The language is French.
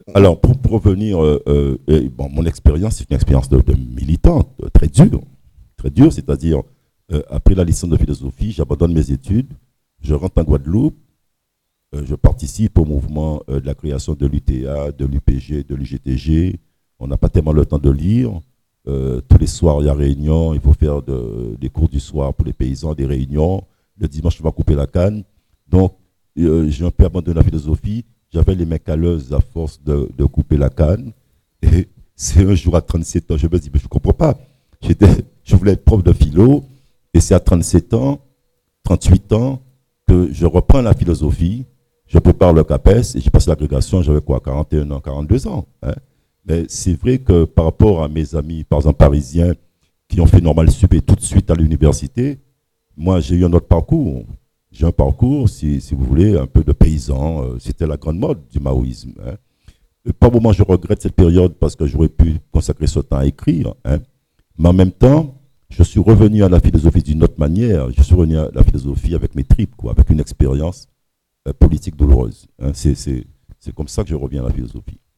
Alors, pour revenir, bon, mon expérience, c'est une expérience de militante, très dure, c'est-à-dire, après la licence de philosophie, j'abandonne mes études, je rentre en Guadeloupe, je participe au mouvement de la création de l'UTA, de l'UPG, de l'UGTG. On n'a pas tellement le temps de lire. Tous les soirs, il y a réunion, il faut faire des cours du soir pour les paysans, des réunions. Le dimanche, on va couper la canne. Donc, j'ai un peu abandonné la philosophie. J'avais les mains calleuses à force de couper la canne. Et c'est un jour à 37 ans, je me dis, mais je ne comprends pas. Je voulais être prof de philo. Et c'est à 37 ans, 38 ans, que je reprends la philosophie. Je prépare le CAPES et j'ai passé l'agrégation, j'avais quoi, 41 ans, 42 ans. Hein. Mais c'est vrai que par rapport à mes amis, par exemple parisiens, qui ont fait normal sup et tout de suite à l'université, moi j'ai eu un autre parcours. J'ai un parcours, si vous voulez, un peu de paysan. C'était la grande mode du maoïsme. Hein. Par moment, je regrette cette période parce que j'aurais pu consacrer ce temps à écrire. Hein. Mais en même temps, je suis revenu à la philosophie d'une autre manière. Je suis revenu à la philosophie avec mes tripes, quoi, avec une expérience politique douloureuse. Hein. C'est comme ça que je reviens à la philosophie.